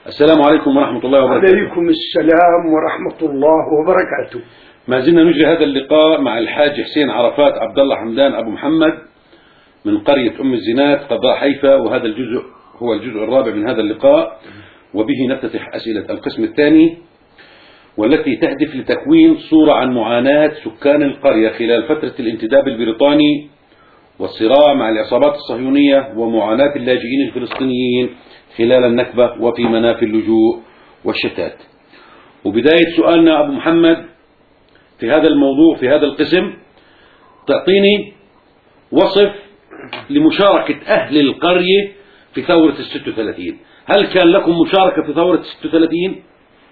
السلام عليكم ورحمة الله وبركاته. عليكم السلام ورحمة الله وبركاته. ما زلنا نجري هذا اللقاء مع الحاج حسين عرفات عبد الله حمدان أبو محمد من قرية أم الزناد قضاء حيفا، وهذا الجزء هو الجزء الرابع من هذا اللقاء، وبه نفتتح أسئلة القسم الثاني، والتي تهدف لتكوين صورة عن معاناة سكان القرية خلال فترة الانتداب البريطاني والصراع مع العصابات الصهيونية ومعاناة اللاجئين الفلسطينيين خلال النكبة وفي منافي اللجوء والشتات. وبداية سؤالنا أبو محمد في هذا الموضوع في هذا القسم، تعطيني وصف لمشاركة أهل القرية في ثورة 36. هل كان لكم مشاركة في ثورة 36؟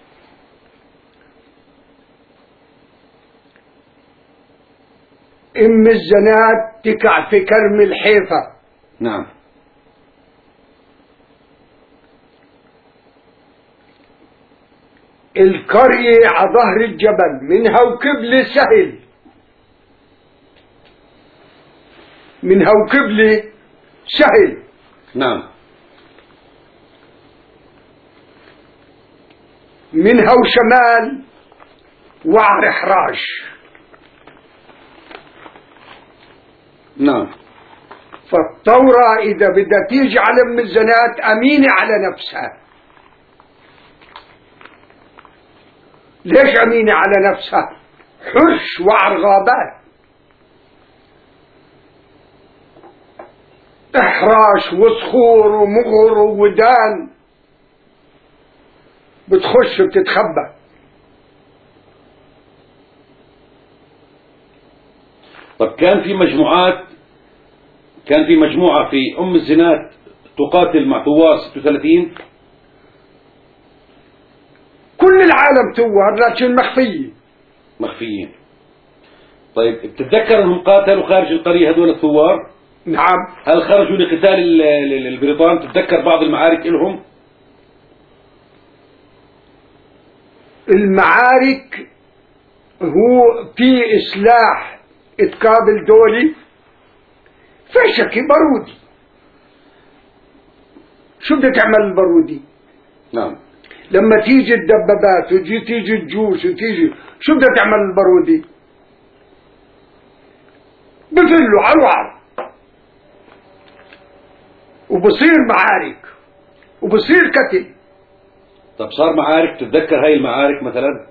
أم الزناد تقع في كرم الحيفا. نعم. القرية على ظهر الجبل، منها وكبلة سهل، منها وكبلة سهل. نعم. منها وشمال وعر حراش. نعم. فالثورة إذا بدها تيجي على أم الزناد أمينة على نفسها. ليش أمينة على نفسها؟ حش وعر غابات، إحراش وصخور ومغر وودان، بتخش وبتتخبى. طب كان في مجموعة في أم الزناد تقاتل مع ثوار 36؟ كل العالم ثوار لكن مخفيين. طيب بتتذكر أنهم قاتلوا خارج القرية هذول الثوار؟ نعم. هل خرجوا لقتال البريطان؟ تتذكر بعض المعارك لهم؟ المعارك هو في إصلاح اتقابل دولي فشكي بارودي. شو بدها تعمل البارودي؟ نعم. لما تيجي الدبابات وتيجي الجيوش وتيجي، شو بدها تعمل البارودي؟ بفلوا على الوعر، وبصير معارك وبصير قتل. طب صار معارك؟ تتذكر هاي المعارك مثلا؟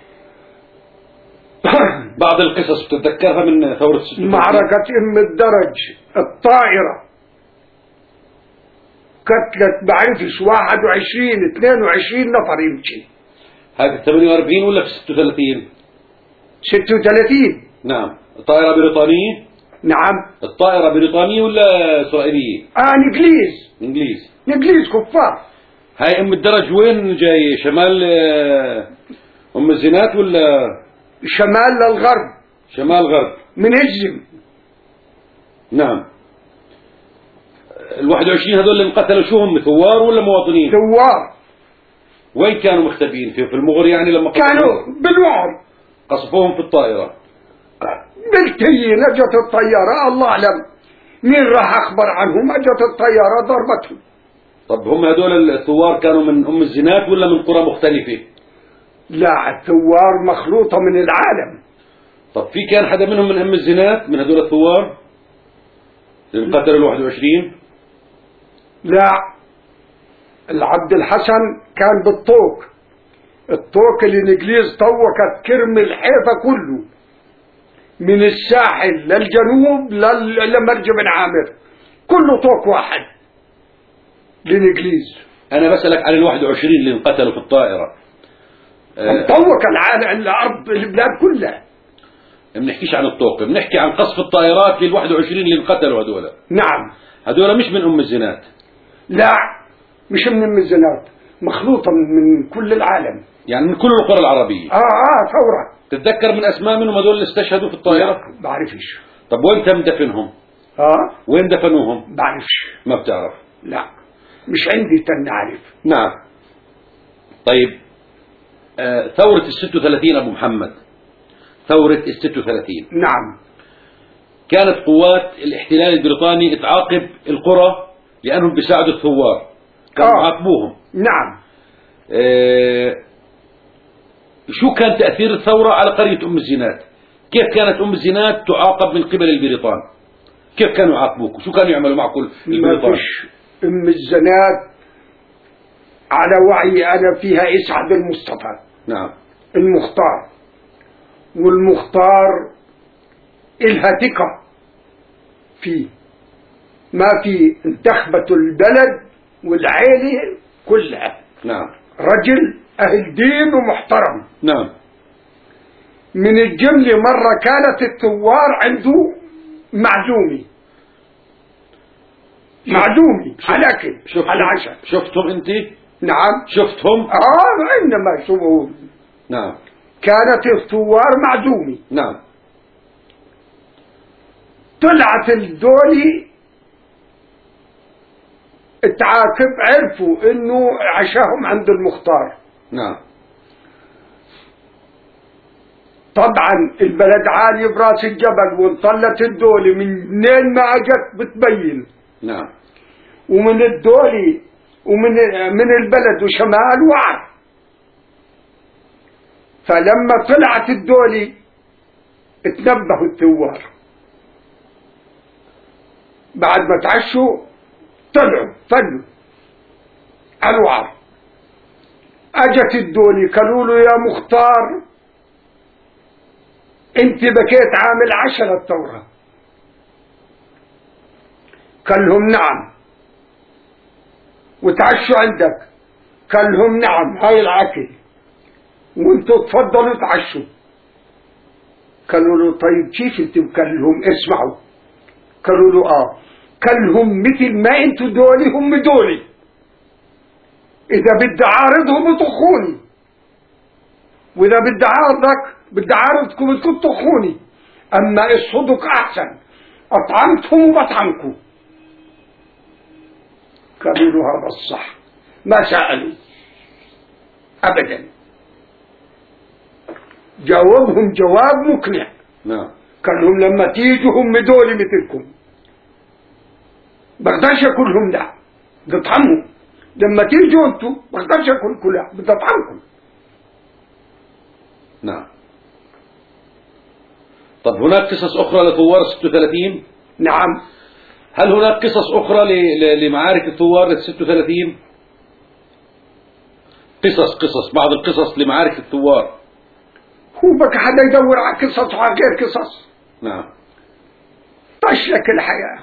بعض القصص بتتذكرها من ثورة 36؟ معركة أم الدرج الطائرة قتلت بعرفش 21 22 نفر يمكن. هذه 48 ولا في 36؟ 36. نعم. الطائرة بريطانية؟ نعم. الطائرة بريطانية ولا إسرائيلية؟ إنجليز كفار. هاي أم الدرج وين جاي؟ شمال أم الزناد ولا شمال للغرب؟ شمال غرب من هجم. نعم. ال21 هذول اللي انقتلوا شو هم، ثوار ولا مواطنين؟ ثوار. وين كانوا مختبئين؟ في المغر يعني؟ لما كانوا بالوعر قصفوهم في الطائرة. بالتين اجت الطيارة، الله اعلم مين راح اخبر عنهم، اجت الطيارة ضربتهم. طب هم هذول الثوار كانوا من أم الزناد ولا من قرى مختلفة؟ لا، الثوار مخلوطة من العالم. طب في كان حدا منهم من أم الزناد من هذول الثوار اللي انقتلوا ال21؟ لا، العبد الحسن كان بالطوق. الطوق اللي الانجليز طوقت كرم الحيفا كله من الساحل للجنوب لمرج بن عامر، كله طوق واحد للانجليز. انا بسألك عن ال21 اللي انقتلوا في الطائرة. طوق العالم، الارض، البلاد كلها. بنحكيش عن الطوق، بنحكي عن قصف الطائرات لل21 اللي انقتلوا هذول. نعم. هذول مش من أم الزناد؟ لا، مش من أم الزناد، مخلوطة من كل العالم، يعني من كل القرى العربية. ثورة. تتذكر من أسماء منهم هذول اللي استشهدوا في الطائرة؟ لا، بعرفش. طب وين تم دفنهم؟ وين دفنوهم؟ بعرفش. ما بتعرف؟ لا، مش عندي تنعرف. نعم. طيب ثورة 36 أبو محمد، ثورة 36. نعم. كانت قوات الاحتلال البريطاني تعاقب القرى لأنهم بيساعدوا الثوار، كانوا يعاقبوهم. نعم. شو كان تأثير الثورة على قرية أم الزناد؟ كيف كانت أم الزناد تعاقب من قبل البريطان؟ كيف كانوا يعاقبوك؟ شو كانوا يعملوا معكم البريطان؟ ما فيش. أم الزناد على وعي أنا فيها إسعد المصطفى. نعم. المختار، والمختار إلها ثقة فيه، ما في انتخبت البلد والعيلة كلها. نعم. رجل أهل دين ومحترم. نعم. من الجملة مرة كانت الثوار عنده معزومي على أكل على عشاء. شفتهم أنت؟ نعم شفتهم؟ إنما يشوفون. نعم. كانت الثوار معزومي. نعم. طلعت الدولي تعاقب، عرفوا انه عشاهم عند المختار. نعم. طبعا البلد عالي براس الجبل، وانطلت الدولي منين ما اجت بتبين. نعم. ومن الدولي من البلد وشمال وعر. فلما طلعت الدولي اتنبهوا الثوار، بعد ما تعشوا طلعوا فلوا على الوعر. اجت الدولي قالوا له يا مختار انت بكيت عامل 10 الثورة. قال لهم نعم. وتعشوا عندك؟ قال لهم نعم، هاي العكل وانتوا تفضلوا تعشوا. قالوا له طيب كيف انتم؟ قال لهم اسمعوا. قالوا له قال لهم مثل ما انتوا دولي هم دولي، اذا بدي اعارضهم طخوني، واذا بدي اعارضكم بدكم تطخوني، اما الصدق احسن، اطعمتهم وبطعمكم. قالوا له هذا الصح، ما سألوا ابدا، جاوبهم جواب مقنع. نعم. قال لهم لما تيجوا هم دولي مثلكم بقدرش اكلهم، لا بطعمهم. لما تيجوا انتوا بقدرش اكلكم، لا بدي اطعمكم. نعم. طب هناك قصص أخرى لثوار 36؟ نعم. هل هناك قصص أخرى لمعارك الثوار 36؟ قصص بعض القصص لمعارك الثوار. هو بك حدا يدور على قصص وعلى غير قصص؟ نعم. طشلك الحياة.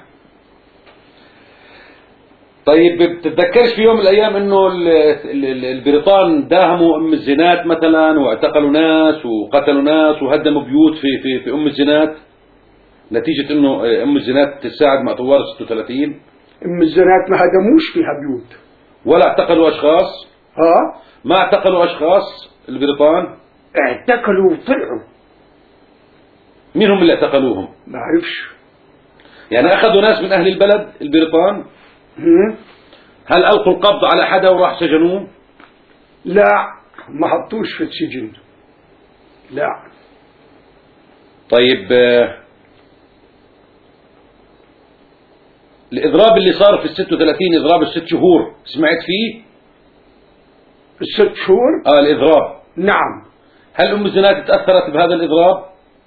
طيب بتتذكرش في يوم من الأيام إنه البريطان داهموا أم الزناد مثلا، واعتقلوا ناس وقتلوا ناس وهدموا بيوت في أم الزناد، نتيجة إنه أم الزناد تساعد مع ثوار 36؟ أم الزناد ما هدموش فيها بيوت ولا اعتقلوا أشخاص؟ ما اعتقلوا أشخاص البريطان؟ اعتقلوا وطلعوا. مين هم اللي اعتقلوهم؟ ما أعرفش. يعني أخذوا ناس من أهل البلد البريطان؟ هل ألقوا القبض على حدا وراح سجنوه؟ لا، ما حطوش في السجن، لا. طيب الإضراب اللي صار في 36، إضراب ال6 شهور، سمعت فيه؟ ال6 شهور؟ الإضراب. نعم. هل أم الزناد تأثرت بهذا الإضراب؟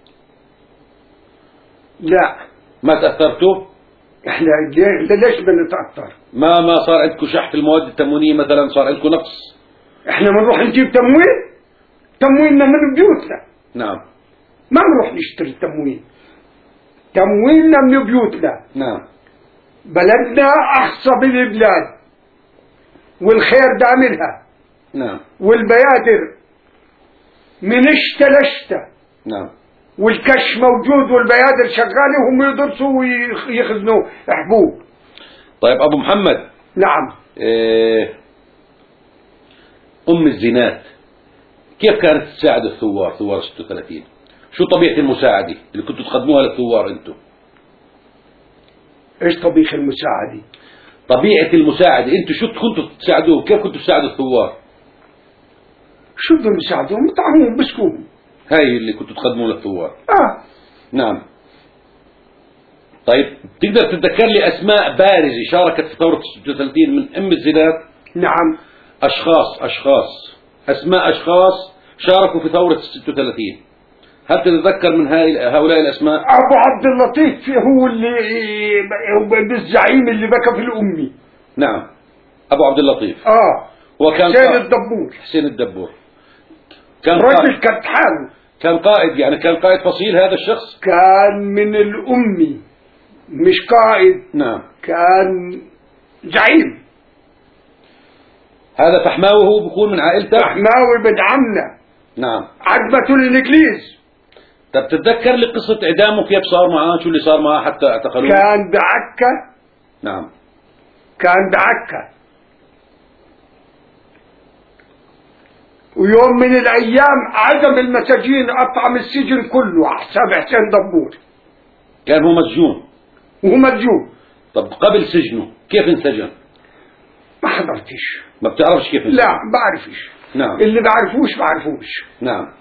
لا. ما تأثرتوا؟ احنا ليش بنتأثر؟ ما صار عندكم شح في المواد التموينية مثلا، صار عندكم نقص؟ احنا بنروح نجيب تمويننا من بيوتنا. نعم. ما بنروح نشتري تمويننا من بيوتنا. نعم. بلدنا أخصب البلاد، والخير داملها. نعم. والبيادر من اشتى لاشتى. نعم. والكش موجود والبيادر شغالة وهم يدرسوا ويخزنوا حبوب. طيب أبو محمد. نعم. أم الزناد كيف كانت تساعد الثوار، ثوار 36؟ شو طبيعة المساعدة اللي كنتوا تقدموها للثوار انتم؟ ايش طبيعة المساعدة؟ طبيعة المساعدة انتم شو كنتوا تساعدوه؟ كيف كنتوا تساعدوا الثوار؟ شو بدهم يساعدوهم؟ يطعموهم بسكوهم. هاي اللي كنتوا تقدموه للثوار. نعم. طيب تقدر تتذكر لي أسماء بارزة شاركت في ثورة 36 من أم الزناد؟ نعم. أشخاص أسماء أشخاص شاركوا في ثورة 36. هل تتذكر من هؤلاء الأسماء؟ أبو عبد اللطيف هو اللي بالزعيم اللي بكى في الأمي. نعم، أبو عبد اللطيف. وكان حسين الدبور. حسين الدبور كان رجل كانت حاله. كان قائد، يعني كان قائد فصيل هذا الشخص. كان من الأمي، مش قائد. نعم. كان زعيم. هذا فحماوي هو بيكون من عائلته. فحماوي بن عمنا. نعم. عجبته الإنجليز. طب تتذكر لي قصة إعدامه كيف صار معاه؟ شو اللي صار معاه حتى اعتقلوه؟ كان بعكا. نعم. كان بعكا، ويوم من الأيام عدم المساجين أطعم السجن كله على حساب حسين دبور. كان هو مسجون. وهو مسجون. طب قبل سجنه كيف انسجن؟ ما حضرتش. ما بتعرفش كيف انسجن؟ لا ما بعرفش. نعم. اللي بعرفوش. نعم.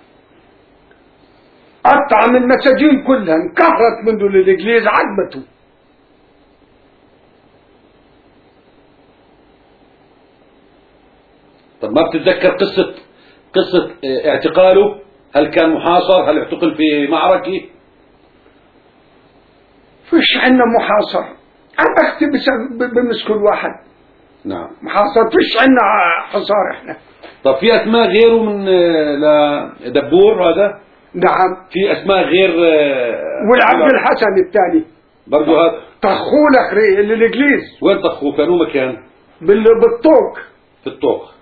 أطعم المساجين كلها، انكهرت منه الإنجليز، عجبته. طب ما بتتذكر قصة اعتقاله؟ هل كان محاصر؟ هل اعتقل في معركة؟ فيش عندنا محاصر. أنا بختي بمسك الواحد. نعم. محاصر فيش عندنا حصار احنا. طب في أسماء غيره من لدبور هذا؟ نعم. في أسماء غير والعبد الحسن الثاني برضه هذا طخولك للإنجليز. وين طخوه؟ كانوا مكان بالطوق. في الطوق.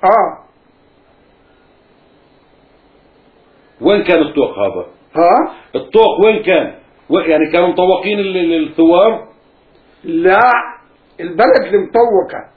وين كان الطوق هذا؟ الطوق وين كان؟ يعني كانوا مطوقين الثوار؟ لا، البلد اللي مطوقة.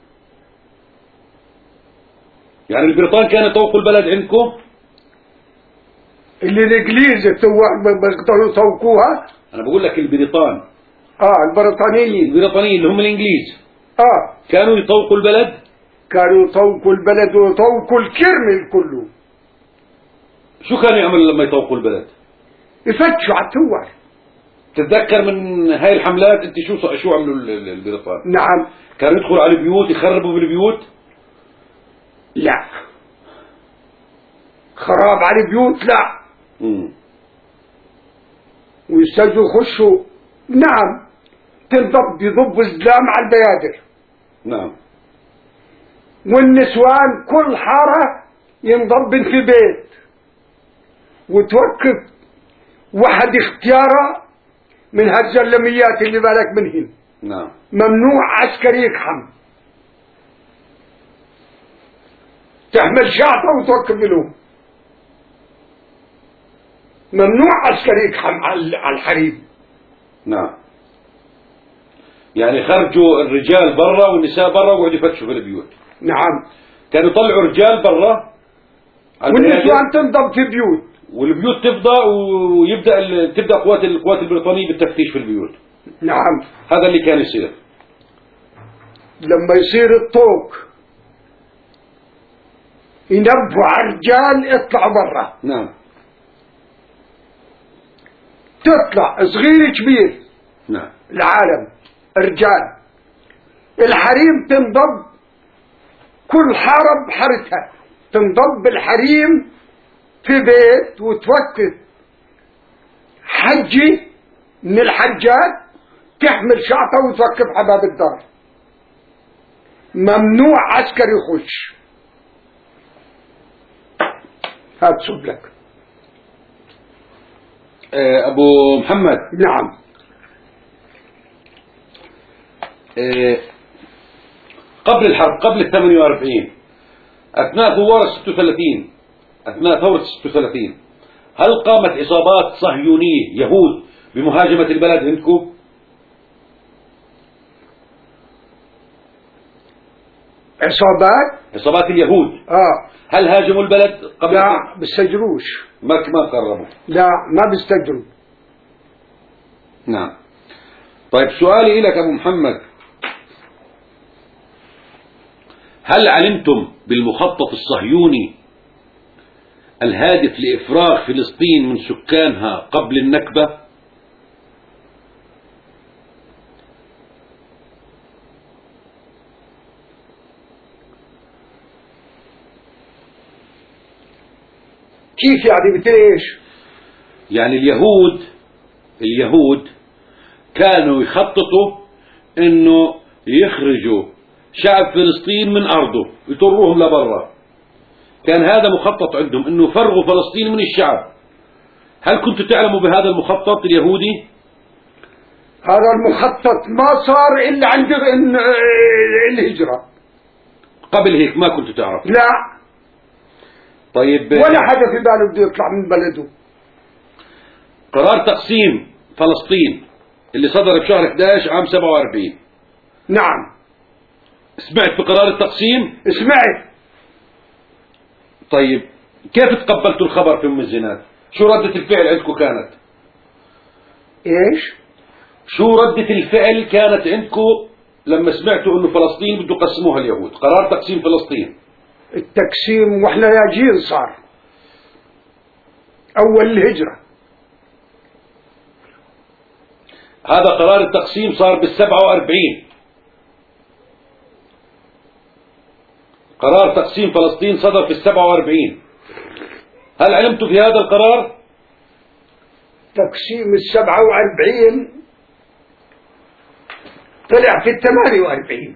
يعني البريطان كانوا يطوقوا البلد عندكم؟ اللي الإنجليز الثوار بيقدروا يطوقوها. أنا بقول لك البريطان. البريطانيين اللي هم الإنجليز. كانوا يطوقوا البلد؟ كانوا يطوقوا البلد ويطوقوا الكرمل كله. شو كانوا يعملوا لما يطوقوا البلد؟ يفتشوا على الثوار. تتذكر من هاي الحملات انت شو عملوا البريطان؟ نعم. كانوا يدخلوا على البيوت يخربوا بالبيوت؟ لا، خراب على البيوت لا. ويستجوا يخشوا. نعم. يضبوا الزلام على البيادر. نعم. والنسوان كل حارة ينضب في بيت، وتوقف واحد اختياره من هالزلميات اللي بالك منهن. نعم. ممنوع عسكري يكحم. تحمل شعطة وتوقف لهم. ممنوع عسكري يكحم على الحريم. نعم. يعني خرجوا الرجال برا والنساء برا وقعدوا يفتشوا في البيوت. نعم. كانوا يطلعوا رجال برا والنسوان تنضب في بيوت، والبيوت تفضى تبدأ القوات البريطانية بالتفتيش في البيوت. نعم. هذا اللي كان يصير. لما يصير الطوق ينبهوا على الرجال اطلعوا برا. نعم. تطلع صغير كبير. نعم. العالم رجال. الحريم تنضب كل حارة بحارتها، تنضب الحريم في بيت وتوقف حجي من الحجات تحمل شعطة وتوقف على باب الدار. ممنوع عسكري يخش. هات سبلك. أبو محمد. نعم. قبل الحرب، قبل 48، أثناء ثوار 36، أثناء ثورة 36، هل قامت إصابات صهيونية يهود بمهاجمة البلد عندكم؟ إصابات اليهود. هل هاجموا البلد قبل؟ لا، بيستجروش. ما قربوا. لا، ما بيستجروا. نعم. طيب سؤالي لك أبو محمد، هل علمتم بالمخطط الصهيوني الهادف لإفراغ فلسطين من سكانها قبل النكبة؟ كيف يعني مثل ايش؟ يعني اليهود كانوا يخططوا انه يخرجوا شعب فلسطين من ارضه، يطروهم لبرا. كان هذا مخطط عندهم، انه يفرغوا فلسطين من الشعب. هل كنتوا تعلموا بهذا المخطط اليهودي؟ هذا المخطط ما صار الا عند الهجرة. قبل هيك ما كنتوا تعرفوا؟ لا، طيب، ولا حدا في باله بده يطلع من بلده. قرار تقسيم فلسطين اللي صدر بشهر 11 عام 47، نعم سمعت بقرار التقسيم؟ سمعت. طيب، كيف تقبلتوا الخبر في ام الزناد؟ شو ردة الفعل عندكم كانت؟ ايش؟ شو ردة الفعل كانت عندكم لما سمعتوا انه فلسطين بده يقسموها اليهود، قرار تقسيم فلسطين؟ التقسيم واحنا لاجئين صار اول الهجرة. هذا قرار التقسيم صار بال47. قرار تقسيم فلسطين صدر في ال47. هل علمتوا في هذا القرار؟ تقسيم ال47 طلع في ال48.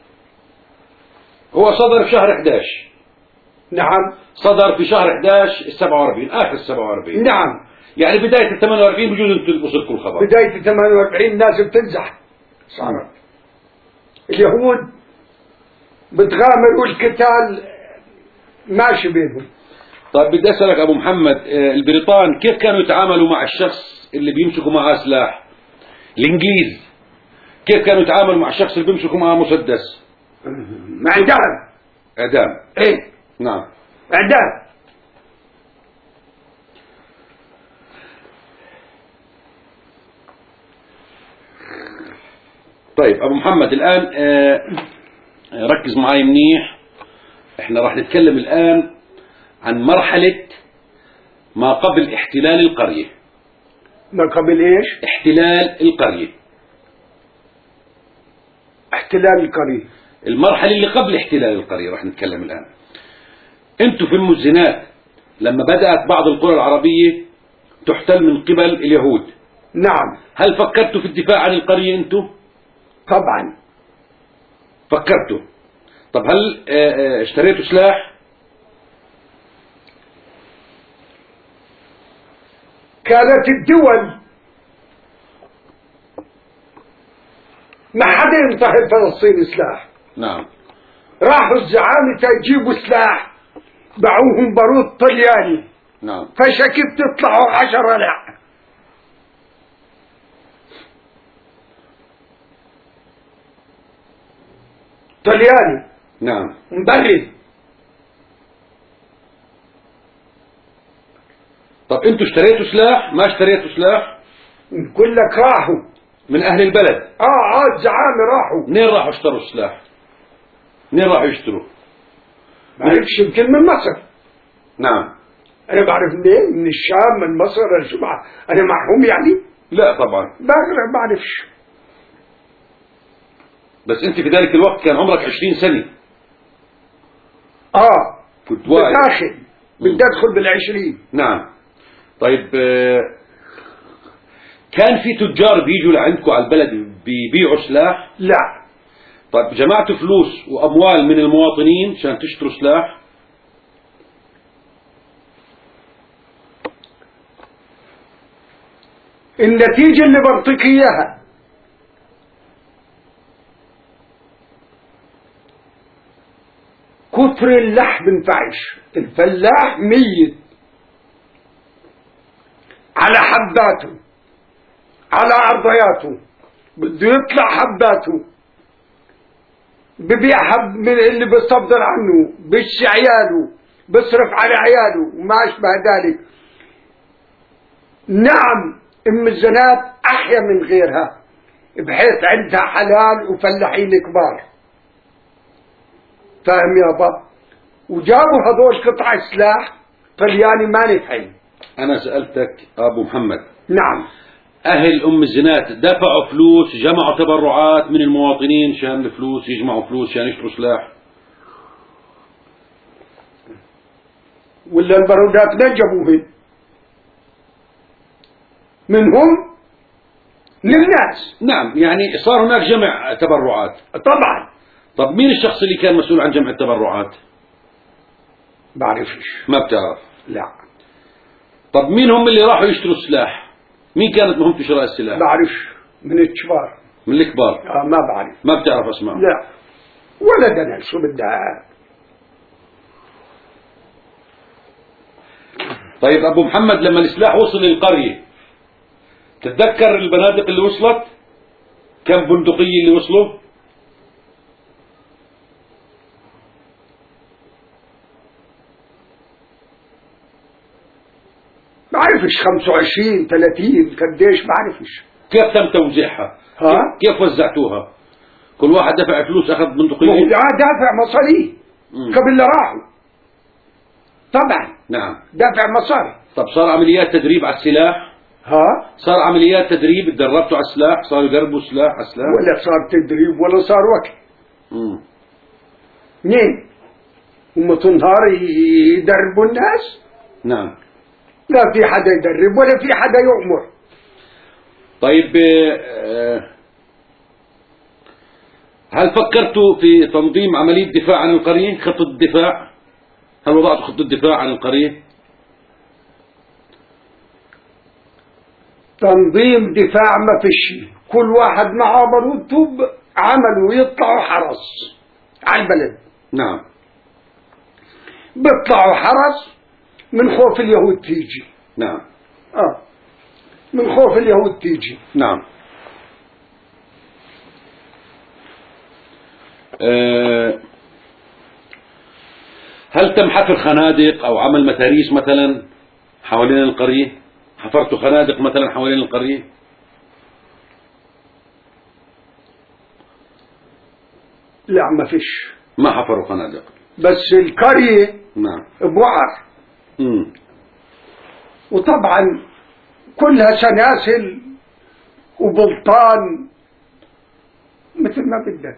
هو صدر في شهر 11. نعم صدر في شهر 11 ال47، آخر ال47. نعم، يعني بداية ال48 بجوز انتم وصلكم الخبر. بداية ال 48 الناس بتنزح صارت. اليهود بتغامر والقتال ماشي بينهم. طيب بدي أسألك أبو محمد، البريطان كيف كانوا يتعاملوا مع الشخص اللي بيمسكوا معاه سلاح؟ الإنجليز كيف كانوا يتعاملوا مع الشخص اللي بيمسكوا معاه مسدس؟ مع إعدام. إعدام. إيه نعم، إعدام. طيب أبو محمد الآن ركز معي منيح. احنا راح نتكلم الآن عن مرحلة ما قبل احتلال القرية. ما قبل ايش؟ احتلال القرية. احتلال القرية. المرحلة اللي قبل احتلال القرية راح نتكلم الآن. انتوا في المزنات لما بدأت بعض القرى العربية تحتل من قبل اليهود، نعم. هل فكرتوا في الدفاع عن القرية انتوا؟ طبعا فكرتوا. طب هل اشتريتوا سلاح؟ كانت الدول ما حدا ينتهي فلسطين سلاح. نعم. راحوا الزعامة يجيبوا سلاح، باعوهم بارود طلياني. نعم. فشكيت تطلعوا 10 لا. طلياني. نعم. مبرد. طب انتوا اشتريتوا سلاح؟ ما اشتريتوا سلاح؟ نقول لك راحوا من اهل البلد. الزعامة راحوا. منين راحوا اشتروا السلاح؟ منين راحوا يشتروا؟ ما بعرفش، يمكن من مصر. نعم. انا بعرف منين؟ من الشام، من مصر، الجمعة. انا معهم يعني؟ لا طبعا. ما بعرفش. بس انت في ذلك الوقت كان عمرك 20 سنة. كنت واعي. بدي ادخل بال20. نعم. طيب كان في تجار بيجوا لعندكم على البلد بيبيعوا سلاح؟ لا. طيب جمعتوا فلوس واموال من المواطنين عشان تشتروا سلاح؟ النتيجة اللي بعطيك اياها كتر اللحم انفعش. الفلاح ميت على حباته، على عرضياته، بده يطلع حباته، ببيع حب من اللي بيستفضل عنه، بيشي عياله، بيصرف على عياله وما أشبه ذلك. نعم ام الزناد احيا من غيرها بحيث عندها حلال وفلاحين كبار، فاهم يابا؟ وجابوا هذول قطع سلاح طلياني ما نفعين. انا سألتك ابو محمد. نعم. اهل ام الزنات دفعوا فلوس، جمعوا تبرعات من المواطنين شان الفلوس، يجمعوا فلوس شان يشتروا سلاح؟ ولا البارودات نجبوهن منهم للناس. نعم، يعني صار هناك جمع تبرعات. طبعا. طب مين الشخص اللي كان مسؤول عن جمع التبرعات؟ بعرفش. ما بتعرف؟ لا. طب مين هم اللي راحوا يشتروا السلاح؟ مين كانت مهمته شراء السلاح؟ بعرفش، من الكبار. من الكبار؟ ما بعرف. ما بتعرف اسماء؟ لا ولا دنا شو بدها. طيب ابو محمد، لما السلاح وصل للقرية تتذكر البنادق اللي وصلت؟ كم بندقية اللي وصلوا؟ بعرفش 25 30 قديش بعرفش. كيف تم توزيعها؟ كيف وزعتوها؟ كل واحد دفع فلوس اخذ بندقية؟ دافع مصاري قبل اللي راحوا. طبعا. نعم. دافع مصاري. طب صار عمليات تدريب على السلاح؟ صار عمليات تدريب، تدربتوا على السلاح، صاروا يدربوا سلاح على السلاح؟ ولا صار تدريب ولا صار وقت. منين؟ هم تنهار يدربوا الناس؟ نعم. لا في حدا يدرب ولا في حدا يؤمر. طيب هل فكرتوا في تنظيم عملية دفاع عن القرية؟ خطة الدفاع؟ هل وضعتوا خطة دفاع عن القرية؟ تنظيم دفاع ما فيش. كل واحد معه بارودته عملوا يطلعوا حرس على البلد. نعم. بيطلعوا حرس من خوف اليهود تيجي. نعم. من خوف اليهود تيجي. نعم. هل تم حفر خنادق أو عمل متاريس مثلا حوالين القرية؟ حفرتوا خنادق مثلا حوالين القرية؟ لا ما فيش. ما حفروا خنادق. بس القرية نعم بوعر. وطبعا كلها سلاسل وبلطان مثل ما بدك.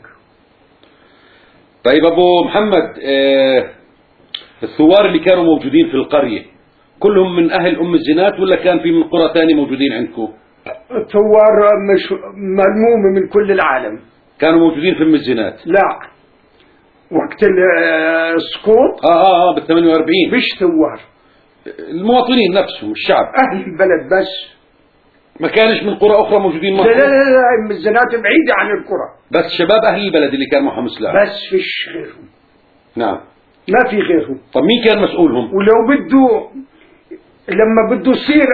طيب ابو محمد، الثوار اللي كانوا موجودين في القرية كلهم من اهل ام الزنات ولا كان في من قرى ثانية موجودين عندكم؟ الثوار مش ملمومة من كل العالم. كانوا موجودين في ام الزنات؟ لا وقت السقوط بال 48 مش ثوار، المواطنين نفسهم الشعب اهل البلد بس. ما كانش من قرى اخرى موجودين معهم؟ لا ام الزنات بعيدة عن القرى. بس شباب اهل البلد اللي كان معهم سلاح بس فيش غيرهم. نعم. ما في غيرهم. طب مين كان مسؤولهم؟ ولو بده لما بده يصير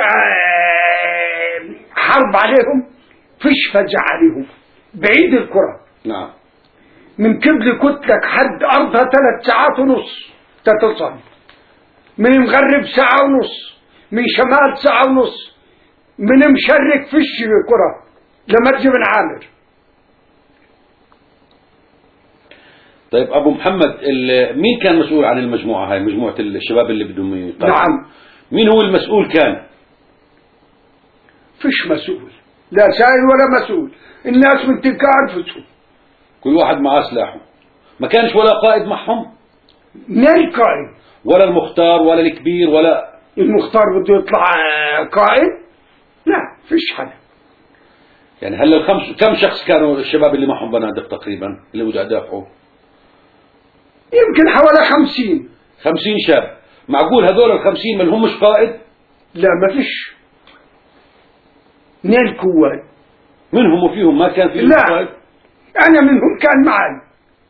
حرب عليهم فيش فجع عليهم بعيد القرى. نعم. من كبل كتلك حد أرضها 3 ساعات ونص تتصل، من مغرب 1.5 ساعة، من شمال 1.5 ساعة، من مشرق فيش قرى لمرج بن عامر. طيب أبو محمد، مين كان مسؤول عن المجموعة هاي، مجموعة الشباب اللي بدهم يقاتلوا؟ نعم. مين هو المسؤول كان؟ فيش مسؤول، لا سائل ولا مسؤول، الناس من تلك أنفسهم. كل واحد معاه سلاحه. ما كانش ولا قائد معهم؟ من القائد؟ ولا المختار ولا الكبير ولا المختار بده يطلع قائد؟ لا فيش حدا. يعني هلا كم شخص كانوا الشباب اللي معهم بنادق تقريبا اللي بده يدافعوا؟ يمكن حوالي 50. 50 شاب. معقول هذول ال50 ما لهمش قائد؟ لا ما فيش. من القوات منهم وفيهم ما كان فيهم لا قائد؟ أنا منهم كان معي.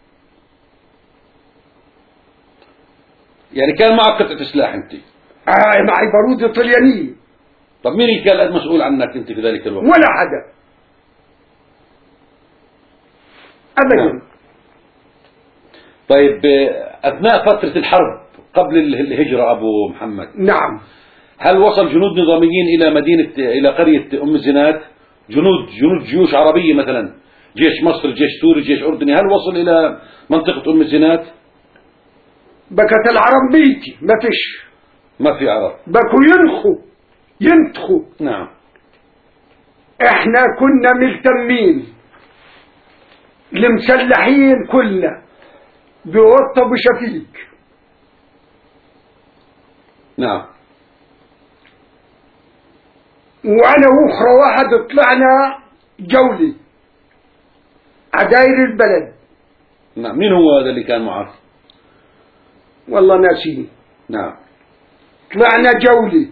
يعني كان معك قطعة سلاح أنت؟ معي بارودة طليانية. طب مين اللي كان مسؤول عنك أنت في ذلك الوقت؟ ولا حدا أبدا. طيب أثناء فترة الحرب قبل الهجرة أبو محمد، نعم، هل وصل جنود نظاميين إلى قرية أم الزنات؟ جنود جيوش عربية مثلا، جيش مصر، جيش سوري، جيش أردني، هل وصل إلى منطقة أم الزنات؟ بكت العرب بيتي ما فيش. ما في عرب. بكوا ينتخوا. نعم. احنا كنا ملتمين المسلحين كلنا بوطة بشفيك. نعم. وأنا وأخرى واحد طلعنا جولة عداير البلد. نعم. مين هو هذا اللي كان معك؟ والله ناسيه. نعم. طلعنا جولة،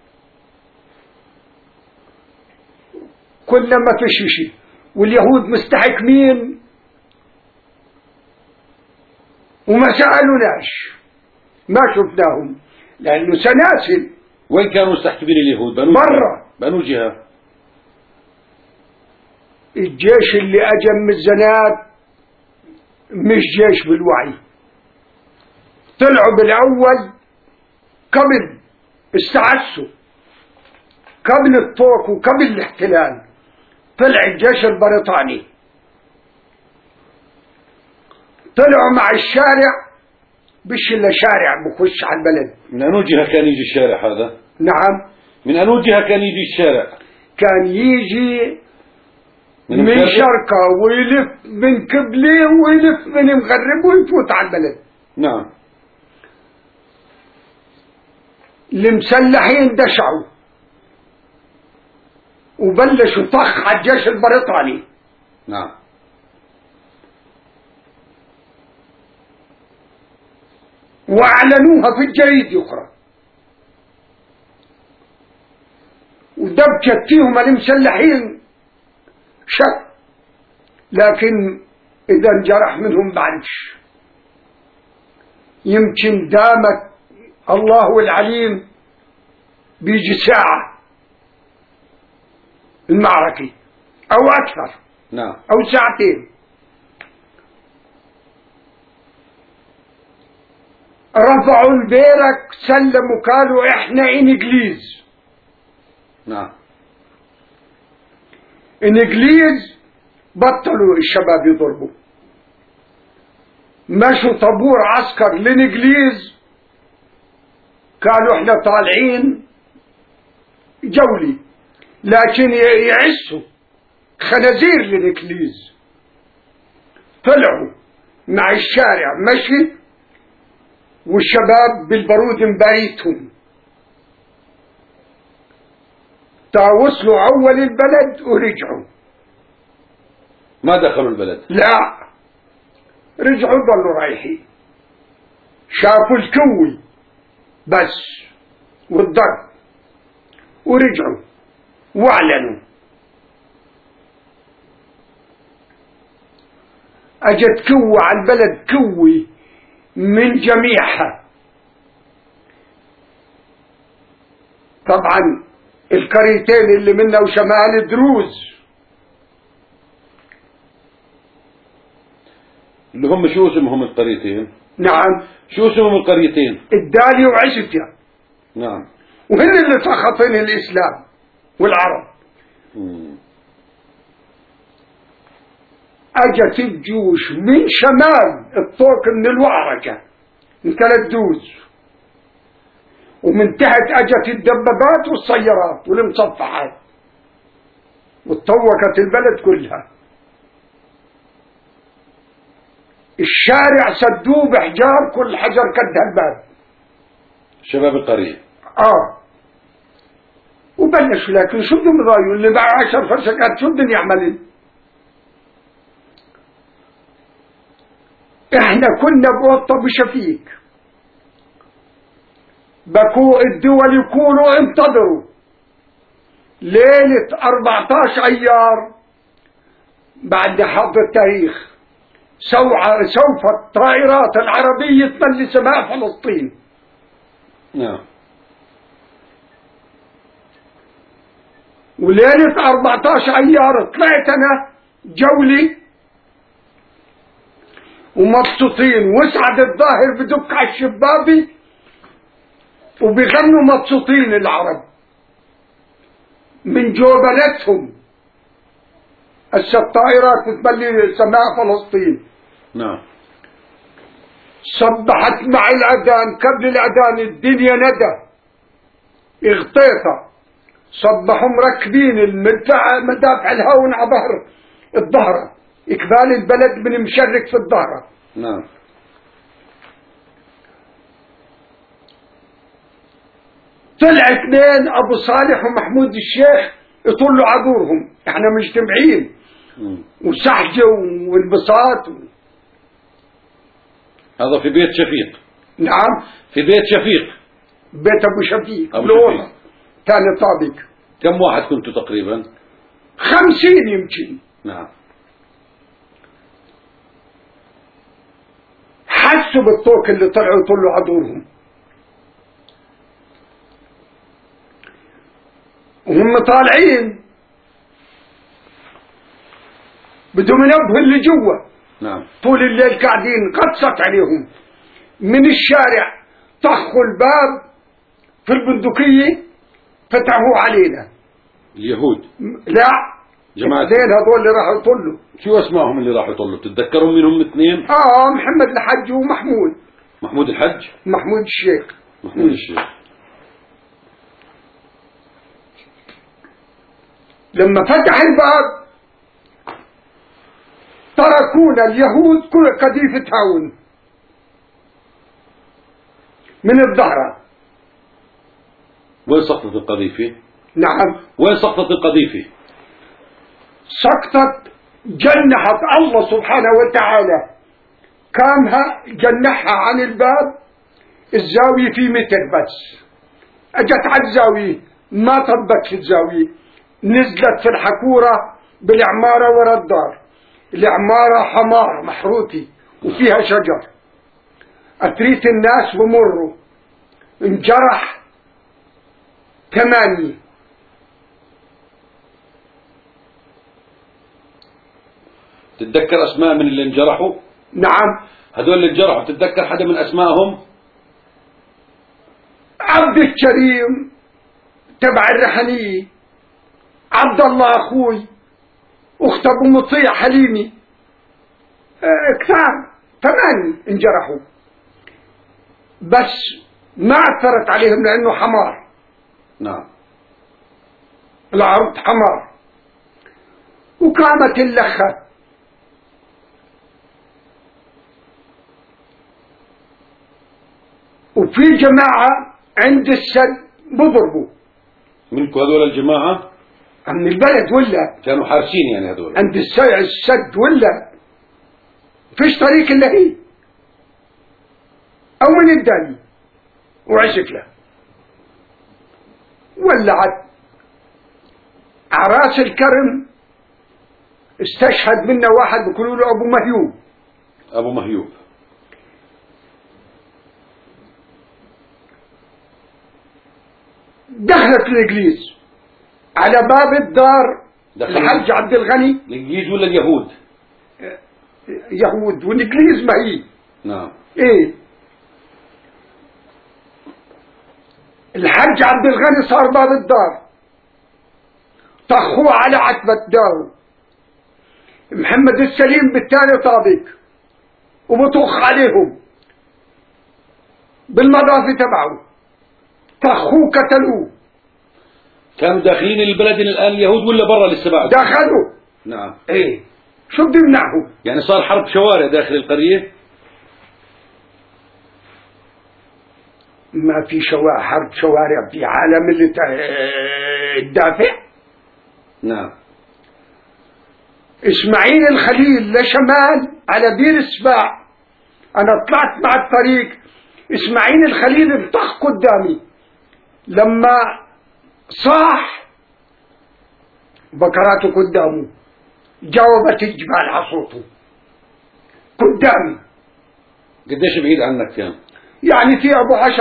كنا ما فيش شيء، واليهود مستحكمين وما سألوناش، ما شفناهم لأنه سناسل. وين كانوا مستحكمين اليهود؟ برا. بأنو جهة؟ الجيش اللي أجى من الزناد مش جيش بالوعي، طلعوا بالأول قبل استعسوا، قبل الطوق وقبل الاحتلال طلع الجيش البريطاني، طلعوا مع الشارع، بش إلا شارع بخش على البلد. من أنو جهة كان يجي الشارع هذا؟ نعم. من أنو جهة كان يجي الشارع؟ كان يجي من شرقة ويلف من قبلة ويلف من مغرب ويفوت على البلد. نعم. المسلحين دشعوا وبلشوا طخ على الجيش البريطاني. نعم. وأعلنوها في الجريد أخرى، ودبكت فيهم المسلحين شك، لكن إذا انجرح منهم بعرفش، يمكن دامت الله العليم بيجي ساعة المعركة أو أكثر. نعم. أو ساعتين. رفعوا البيرك، سلموا، قالوا إحنا إنجليز. نعم. إنجليز بطلوا الشباب يضربوا، مشوا طابور عسكر للإنجليز، قالوا إحنا طالعين جولي، لكن يعسوا خنازير للإنجليز. طلعوا مع الشارع مشي، والشباب بالبارود مباريتهم، وصلوا أول البلد ورجعوا. ما دخلوا البلد؟ لا، رجعوا ضلوا رايحين، شافوا الكوي بس والضرب ورجعوا واعلنوا. اجت كوة على البلد، كوي من جميعها. طبعا القريتين اللي منا وشمال دروز، اللي هم شو اسمهم القريتين؟ نعم. شو اسمهم القريتين؟ الدالي وعزتيا. نعم. وهن اللي سخطين الإسلام والعرب. اجت الجيوش من شمال الطوق من الوعركة من 3 دوز، ومن تحت اجت الدبابات والسيارات والمصفحات، واتطوقت البلد كلها. الشارع سدوه بحجار، كل حجر قد الباب. شباب القرية. وبلشوا، لكن شو بدهم يضايقوا اللي معه 10 فرشقات؟ شو بدهم يعملوا؟ احنا كنا بوطة بشفيك، بكو الدول يكونوا انتظروا ليلة 14 أيار بعد حظ التاريخ سوف الطائرات العربية تملي سماء فلسطين. نعم. وليلة 14 أيار طلعت أنا جولي ومبسوطين، وسعد الظاهر بدك على الشبابي وبيغنوا مبسوطين العرب من جوبلتهم. الطائرات بتملي سماء فلسطين. نعم. صبحت مع الأذان، قبل الأذان الدنيا ندى اغطيتها، صبحوا مركبين مدافع الهون على ظهر الظهر، إقبال البلد من مشرك في الظهر. نعم. طلع اثنين ابو صالح ومحمود الشيخ يطلوا عذورهم، احنا مجتمعين وسحجة وانبساط هذا في بيت شفيق. نعم في بيت شفيق، بيت ابو شفيق أبو لون شفيق. ثاني طابق. كم واحد كنتوا تقريبا؟ 50 يمكن. نعم. حسوا بالطوق اللي طلعوا يطلوا عذورهم، وهم طالعين بدهم ينبهوا اللي جوا. نعم. طول الليل قاعدين، قصت عليهم من الشارع، طخوا الباب في البندقية فتحوا علينا. اليهود؟ لا، جماعة اثنين هذول اللي راحوا يطلوا. شو اسمائهم اللي راحوا يطلوا؟ تتذكروا منهم اثنين؟ محمد الحج ومحمود. محمود الحج؟ محمود الشيخ. محمود الشيخ. لما فتح الباب تركونا اليهود كل قذيفة هاون من الظهر. وين سقطت القذيفة؟ نعم، وين سقطت القذيفة؟ سقطت جنحت الله سبحانه وتعالى، كانها جنحها عن الباب الزاوية في متر بس، اجت على الزاوية ما طبت في الزاوية، نزلت في الحكورة بالعمارة ورا الدار. العمارة حمار محروتي وفيها شجر، أتريت الناس بمروا، انجرح 8. تتذكر اسماء من اللي انجرحوا؟ نعم. هذول اللي انجرحوا تتذكر حدا من اسمائهم؟ عبد الكريم تبع الرحنية، عبد الله اخوي، اخت ابو مطيع حليمي، كثار 8 انجرحوا، بس ما اثرت عليهم لانه حمار. نعم. العرض حمار. وقامت اللخة، وفي جماعة عند السد بضربوا. منكم هذول الجماعة؟ من البلد ولا كانوا حارسين يعني هذول؟ عند السد ولا فيش طريق الا هي او من الداني وعشكله. ولعت عراس الكرم، استشهد منا واحد بيقولوا له ابو مهيوب. ابو مهيوب. دخلت الانجليز على باب الدار. الحج عبد الغني. الانجليز ولا اليهود؟ يهود، والانجليز ما هي. نعم. ايه، الحج عبد الغني صار باب الدار، طخوه على عتبة داره. محمد السليم بالتالي طابق وبطخ عليهم بالمضافة تبعه، طخوه قتلوه. كانوا داخلين البلد الان اليهود ولا برا لسه بعد؟ دخلوا. نعم. ايه، شو بده يمنعهم؟ يعني صار حرب شوارع داخل القرية؟ ما في حرب شوارع في عالم اللي تدافع. نعم. اسماعيل الخليل لشمال على بير السباع، انا طلعت مع الطريق، اسماعيل الخليل انطخ قدامي، لما صاح بكراته قدامه جاوبت الجبال على صوته قدامي. قديش بعيد عنك كان؟ يعني في ابو 10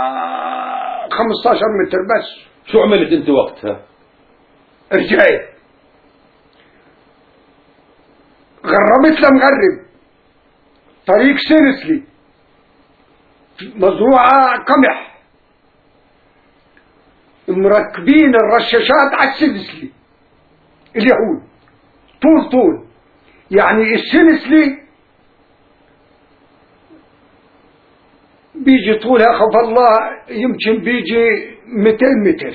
15 متر بس. شو عملت انت وقتها؟ رجعت غربت لمغرب، طريق سيرسلي، مزروعة قمح، مركبين الرشاشات على السيرسلي اليهود طول يعني السيرسلي بيجي طولها خف الله يمكن بيجي 200 متر،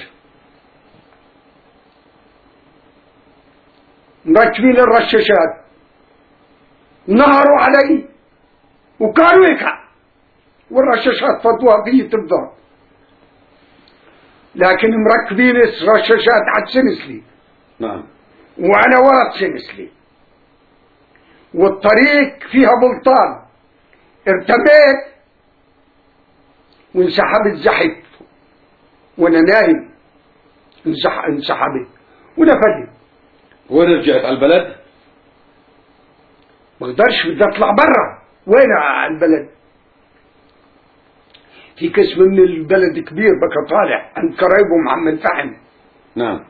مركبين الرشاشات، نهروا علي وكانوا يكع والرشاشات فضوها في الضرب. لكن مركبين رشاشات على السنسلي. نعم. وأنا ورا السنسلي، والطريق فيها بلطان، ارتميت وانسحبت زحف وأنا نايم، انسحبت ونفذت. وين رجعت على البلد؟ ما اقدرش، بدي اطلع برا. وين على البلد؟ في قسم من البلد كبير بقى طالع عند قرايبه محمد فحم. نعم.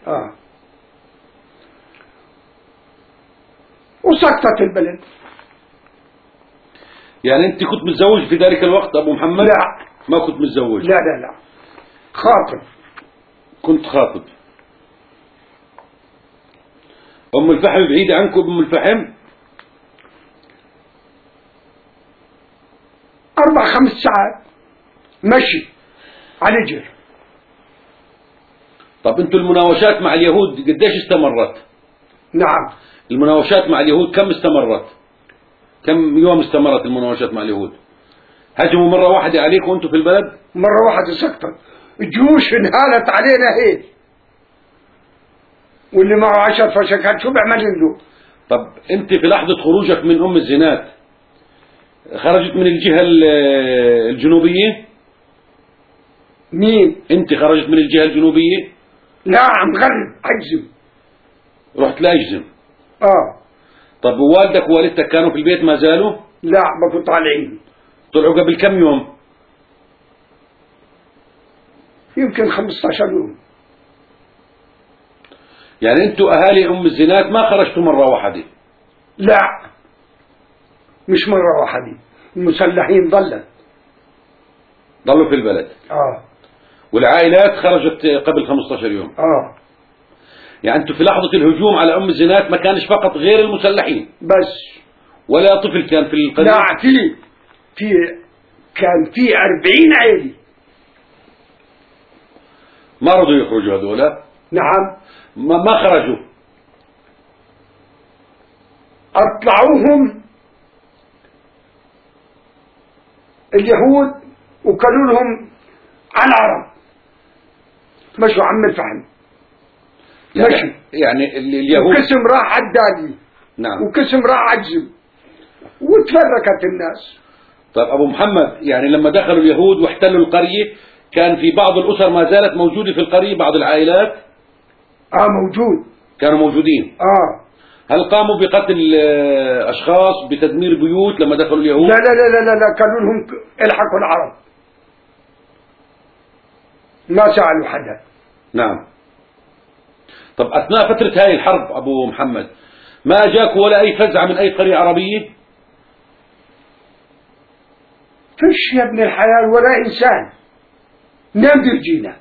وسقطت البلد. يعني انت كنت متزوج في ذلك الوقت ابو محمد؟ لا، ما كنت متزوج. لا لا لا، خاطب. كنت خاطب. ام الفحم بعيدة عنكم؟ ام الفحم 4-5 ساعات مشي على رجل. طب انتوا المناوشات مع اليهود قديش استمرت؟ نعم. المناوشات مع اليهود كم استمرت؟ كم يوم استمرت المناوشات مع اليهود؟ هجموا مرة واحدة عليكم وانتوا في البلد؟ مرة واحدة سقطت، الجيوش انهالت علينا هيك، واللي معه 10 فشكات شو بيعمل له؟ طب انت في لحظة خروجك من ام الزنات خرجت من الجهة الجنوبية؟ مين؟ انت خرجت من الجهة الجنوبية؟ لا، عم غرب اجزم. رحت لاجزم. طب ووالدك ووالدتك كانوا في البيت ما زالوا؟ لا، بكون طالعين. طلعوا قبل كم يوم؟ يمكن 15 يوم. يعني انتوا اهالي ام الزنات ما خرجتوا مرة واحدة؟ لا، مش مرة واحدة، المسلحين ضلوا في البلد. والعائلات خرجت قبل 15 يوم. يعني انتوا في لحظة الهجوم على ام الزنات ما كانش فقط غير المسلحين بس، ولا طفل كان في القرية؟ لا، كان في 40 عائلة. ما رضوا يخرجوا هذولا؟ نعم. ما خرجوا. اطلعوهم اليهود وقالوا لهم على العرب، مشوا عم الفحم. مشوا. يعني اليهود وقسم راح عدالي. نعم. وقسم راح عجزم، وتفرقت الناس. طيب ابو محمد، يعني لما دخلوا اليهود واحتلوا القرية كان في بعض الاسر ما زالت موجودة في القرية، بعض العائلات؟ موجود. كانوا موجودين. هل قاموا بقتل اشخاص، بتدمير بيوت لما دخلوا اليهود؟ لا لا لا لا لا، قالوا لهم الحقوا العرب، ما سألوا حدا. نعم. طب اثناء فترة هاي الحرب ابو محمد ما اجاك ولا اي فزعة من اي قرية عربية؟ فيش يا ابن الحلال ولا انسان نادر جينا،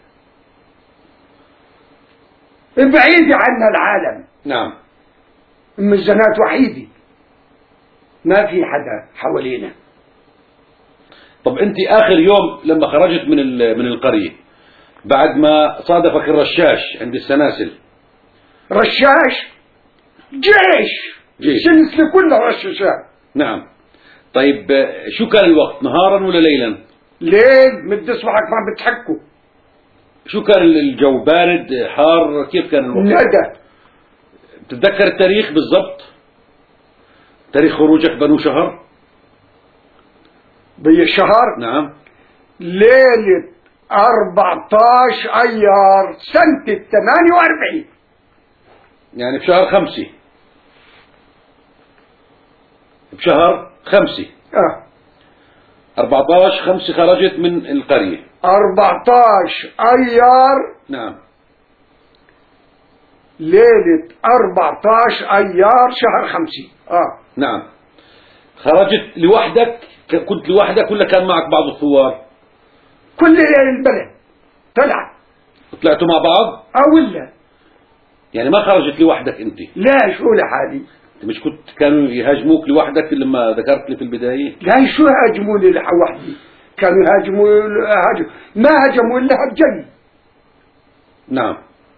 بعيد عنا العالم. نعم. ام الزنات وحيدي، ما في حدا حوالينا. طب انت اخر يوم لما خرجت من القرية بعد ما صادفك الرشاش عند السناسل؟ رشاش جيش. السنسلة كلها رشاشات. نعم. طيب شو كان الوقت، نهارا ولا ليلا؟ ليل، مد اصبعك ما بتحكوا. شو كان الجو، بارد حار، كيف كان الوقت؟ ندى. بتتذكر التاريخ بالضبط؟ تاريخ خروجك بنو شهر؟ بالشهر؟ نعم. ليلة 14 أيار سنة 48. يعني بشهر 5. بشهر 5. 14/5 خرجت من القرية. 14 أيار. نعم. ليلة 14 أيار شهر 5. نعم. خرجت لوحدك؟ كنت لوحدك ولا كان معك بعض الثوار؟ كل البلد طلع. طلعتوا مع بعض؟ ولا يعني ما خرجت لوحدك انت؟ لا، شو لحالي. انت مش كنت كانوا يهاجموك لوحدك لما ذكرت لي في البداية؟ لا، شو هاجموني لوحدي، كانوا يهاجموا ما هاجموا الا هجمي. نعم.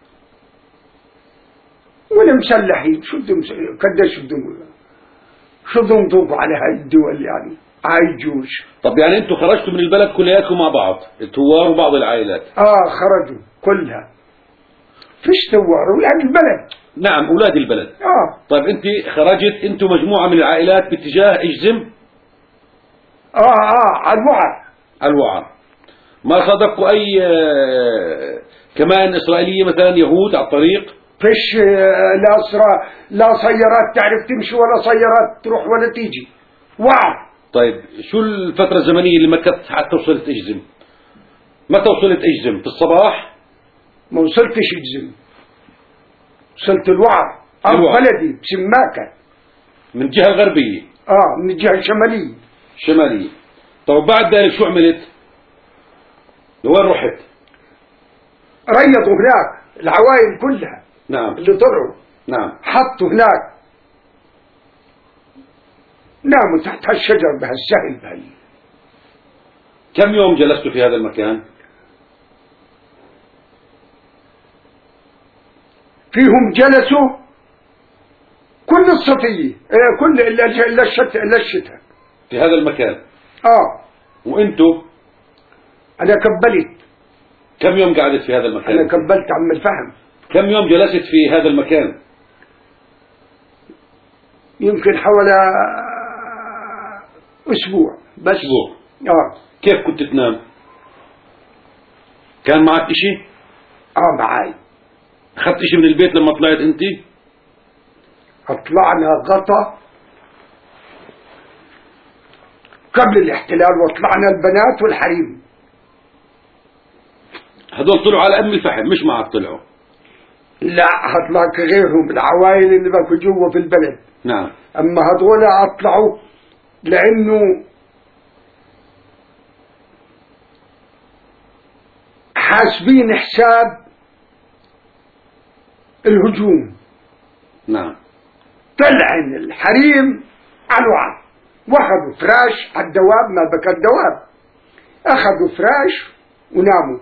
ولا مسلحين، شو بدهم قديش بدهم، شو بدهم يطوفوا على هاي الدول يعني. عايجوش. طب يعني انتوا خرجتوا من البلد كلياتكم مع بعض، الثوار وبعض العائلات؟ خرجوا كلها، فيش ثوار ولاد البلد. نعم، أولاد البلد. طيب أنت خرجت أنتوا مجموعة من العائلات باتجاه اجزم؟ على الوعر. على الوعر. ما صادقوا أي كمان إسرائيلية مثلا، يهود على الطريق؟ فيش لا سيارات تعرف تمشي ولا سيارات تروح ولا تيجي، وعر. طيب شو الفترة الزمنية اللي مكثت حتى وصلت اجزم؟ متى وصلت اجزم؟ في الصباح؟ ما وصلتش اجزم، وصلت الوعر. بلدي بسماكة، من الجهة الغربية. من الجهة الشمالية. شمالية. طب بعد ذلك شو عملت؟ لوين رحت؟ ريضوا هناك العوائل كلها. نعم. اللي طلعوا. نعم. حطوا هناك، ناموا تحت هالشجر بهالسهل بهي. كم يوم جلستوا في هذا المكان؟ فيهم جلسوا كل الصفية، كل إلا الشتاء في هذا المكان. وانتوا؟ أنا كبلت. كم يوم قعدت في هذا المكان؟ أنا كبلت عم الفهم. كم يوم جلست في هذا المكان؟ يمكن حوالي أسبوع بس. أسبوع. كيف كنت تنام؟ كان معك إشي؟ معي. أخذت إشي من البيت لما طلعت أنت؟ طلعنا غطا قبل الاحتلال، وطلعنا البنات والحريم. هذول طلعوا على أم الفحم، مش معك طلعوا؟ لا، هطلعك غيرهم، العوائل اللي بقوا جوا في البلد. نعم. أما هذول أطلعوا لأنه حاسبين حساب الهجوم. نعم. طلعن الحريم على الوعر، واخذوا فراش على الدواب، ما بكى الدواب، اخذوا فراش وناموا.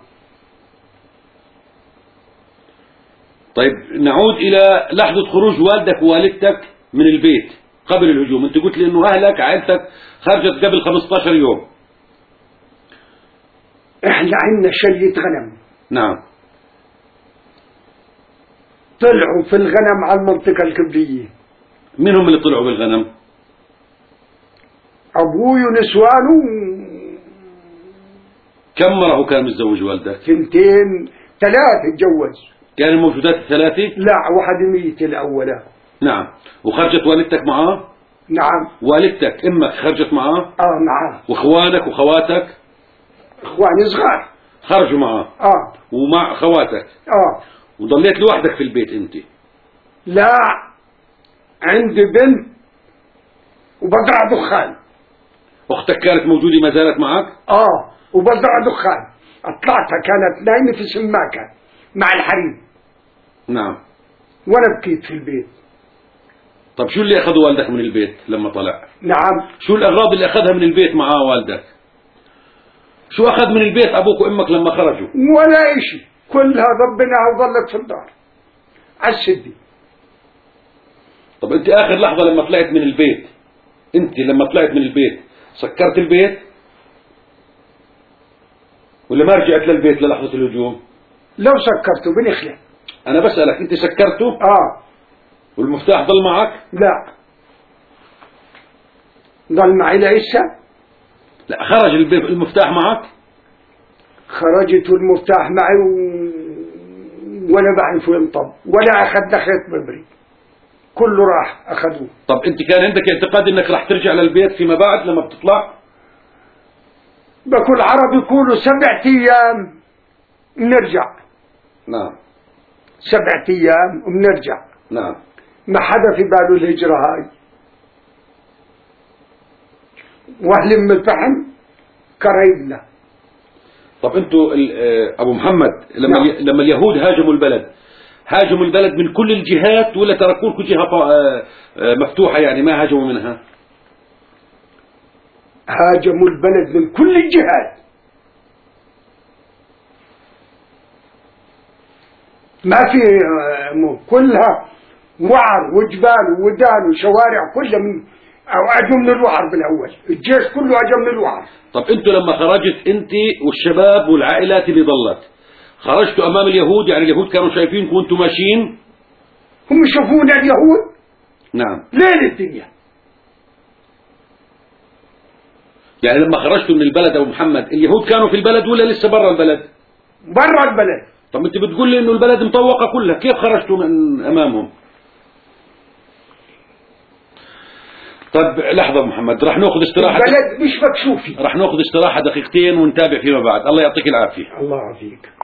طيب نعود الى لحظة خروج والدك ووالدتك من البيت قبل الهجوم. انت قلت لي انه اهلك عائلتك خرجت قبل 15 يوم. احنا عندنا شلية غنم. نعم. طلعوا في الغنم على المنطقة الكبرية. مين هم اللي طلعوا بالغنم؟ ابوي ونسوانه. كم مرة كان متزوج والدك؟ 2 3 اتجوز. كانوا موجودات الثلاثة؟ لا، واحد ميت الأولى. نعم. وخرجت والدتك معاه؟ نعم. والدتك امك خرجت معاه؟ معاه. واخوانك وخواتك؟ اخواني صغار خرجوا معاه؟ ومع خواتك؟ وضليت لوحدك في البيت انت؟ لا، عندي بنت وبزرع دخان. اختك كانت موجودة ما زالت معك؟ وبزرع دخان. طلعتها كانت نايمة في سماكة مع الحريم. نعم. وانا بكيت في البيت. طب شو اللي اخذه والدك من البيت لما طلع؟ نعم. شو الاغراض اللي اخذها من البيت معاه والدك؟ شو اخذ من البيت ابوك وامك لما خرجوا؟ ولا اشي، كلها ربنا وظلت في الدار على السدي. طب انت اخر لحظة لما طلعت من البيت، انت لما طلعت من البيت سكرت البيت ولا ما رجعت للبيت للحظة الهجوم؟ لو سكرته بنخلع. انا بسألك، انت سكرته؟ والمفتاح ضل معك؟ لا، ضل معي لسه. لا، خرج المفتاح معك؟ خرجت والمفتاح معي ولا بعرف وين طب، ولا اخذنا خيط ببري، كله راح اخذوه. طب انت كان عندك اعتقاد انك راح ترجع للبيت فيما بعد لما بتطلع؟ بكل عرب يقولوا 7 أيام بنرجع. نعم. 7 أيام وبنرجع. نعم. ما حدا في باله الهجرة هاي. واهل من الفحم قرايبنا. طب انتوا ابو محمد لما اليهود هاجموا البلد من كل الجهات ولا تركوا لكم جهة مفتوحة يعني ما هاجموا منها؟ هاجموا البلد من كل الجهات، ما في كلها وعر وجبال وودان وشوارع كلها من أو أجوا من الوعر بالأول، الجيش كله أجا من الوعر. طب أنتوا لما خرجت أنت والشباب والعائلات اللي ضلت، خرجتوا أمام اليهود؟ يعني اليهود كانوا شايفينكم وأنتم ماشيين؟ هم يشوفونا اليهود؟ نعم. ليل الدنيا. يعني لما خرجتوا من البلد أبو محمد، اليهود كانوا في البلد ولا لسه برا البلد؟ برا البلد. طب أنت بتقول لي إنه البلد مطوقة كلها، كيف خرجتوا من أمامهم؟ طيب لحظة محمد، راح ناخذ استراحة. البلد مش مكشوفي. راح ناخذ استراحة دقيقتين ونتابع فيما بعد. الله يعطيك العافية. الله يعافيك.